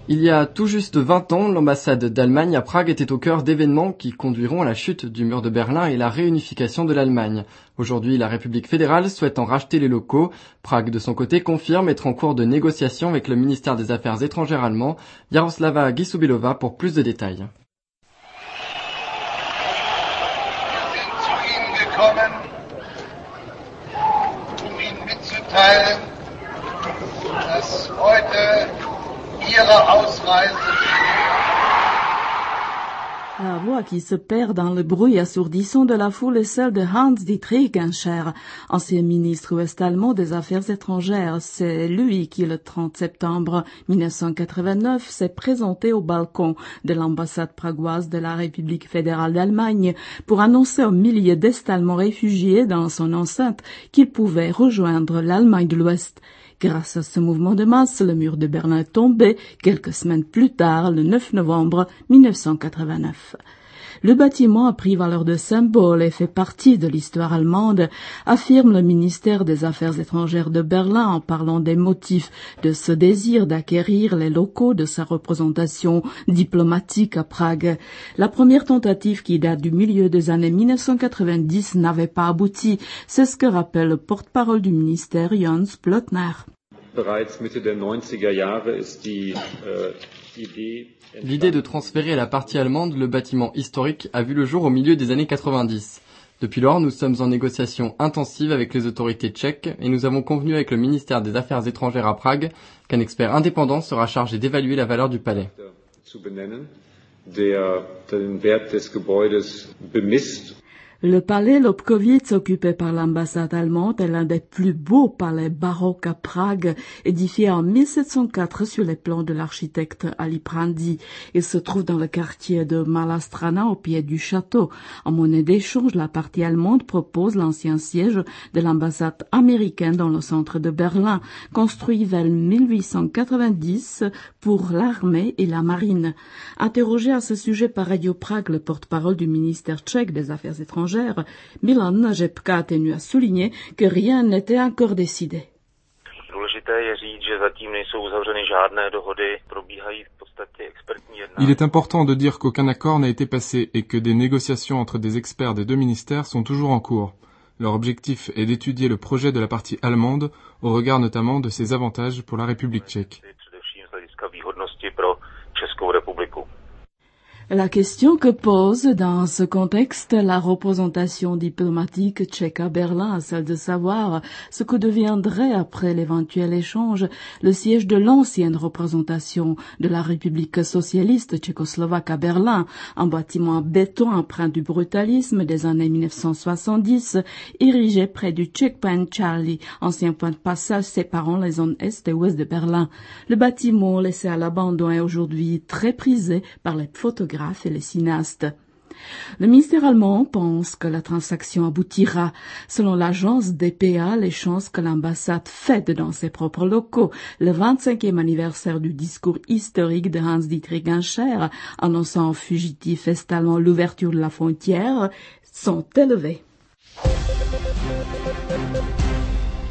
Il y a tout juste 20 ans, l'ambassade d'Allemagne à Prague était au cœur d'événements qui conduiront à la chute du mur de Berlin et la réunification de l'Allemagne. Aujourd'hui, la République fédérale souhaite en racheter les locaux. Prague, de son côté, confirme être en cours de négociation avec le ministère des Affaires étrangères allemand. Jaroslava Gisubilova pour plus de détails. La voix qui se perd dans le bruit assourdissant de la foule est celle de Hans-Dietrich Genscher, ancien ministre ouest-allemand des Affaires étrangères. C'est lui qui, le 30 septembre 1989, s'est présenté au balcon de l'ambassade pragoise de la République fédérale d'Allemagne pour annoncer aux milliers d'Est-Allemands réfugiés dans son enceinte qu'ils pouvaient rejoindre l'Allemagne de l'Ouest. Grâce à ce mouvement de masse, le mur de Berlin est tombé quelques semaines plus tard, le 9 novembre 1989. Le bâtiment a pris valeur de symbole et fait partie de l'histoire allemande, affirme le ministère des Affaires étrangères de Berlin en parlant des motifs de ce désir d'acquérir les locaux de sa représentation diplomatique à Prague. La première tentative, qui date du milieu des années 1990, n'avait pas abouti. C'est ce que rappelle le porte-parole du ministère, Jens Plötner. L'idée de transférer à la partie allemande le bâtiment historique a vu le jour au milieu des années 90. Depuis lors, nous sommes en négociation intensive avec les autorités tchèques et nous avons convenu avec le ministère des Affaires étrangères à Prague qu'un expert indépendant sera chargé d'évaluer la valeur du palais. Le palais Lobkowicz, occupé par l'ambassade allemande, est l'un des plus beaux palais baroques à Prague, édifié en 1704 sur les plans de l'architecte Ali Prandi. Il se trouve dans le quartier de Malá Strana, au pied du château. En monnaie d'échange, la partie allemande propose l'ancien siège de l'ambassade américaine dans le centre de Berlin, construit vers 1890 pour l'armée et la marine. Interrogé à ce sujet par Radio Prague, le porte-parole du ministère tchèque des Affaires étrangères, Milan Řepka a tenu à souligner que rien n'était encore décidé. Il est important de dire qu'aucun accord n'a été passé et que des négociations entre des experts des deux ministères sont toujours en cours. Leur objectif est d'étudier le projet de la partie allemande au regard notamment de ses avantages pour la République tchèque. La question que pose dans ce contexte la représentation diplomatique tchèque à Berlin, celle de savoir ce que deviendrait après l'éventuel échange le siège de l'ancienne représentation de la République socialiste tchécoslovaque à Berlin, un bâtiment en béton empreint du brutalisme des années 1970, érigé près du Checkpoint Charlie, ancien point de passage séparant les zones est et ouest de Berlin. Le bâtiment laissé à l'abandon est aujourd'hui très prisé par les photographes et les cinéastes. Le ministère allemand pense que la transaction aboutira. Selon l'agence DPA, les chances que l'ambassade fête dans ses propres locaux le 25e anniversaire du discours historique de Hans-Dietrich Genscher, annonçant aux fugitifs est-allemands l'ouverture de la frontière, sont élevées.